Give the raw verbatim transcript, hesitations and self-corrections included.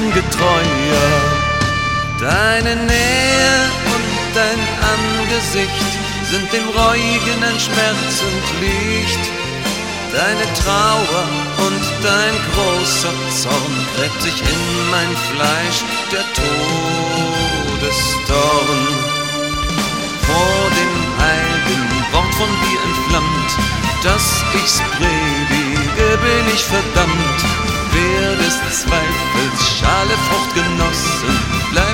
ungetreuer. Deine Nähe und dein Angesicht sind dem Reuigen ein schmerzend Licht. Deine Trauer und dein großer Zorn gräbt sich in mein Fleisch, der Todesdorn. Vor dem heiligen Wort von dir entflammt, dass ich's predige, bin ich verdammt. Wer des Zweifels Schale Frucht genossen, bleibt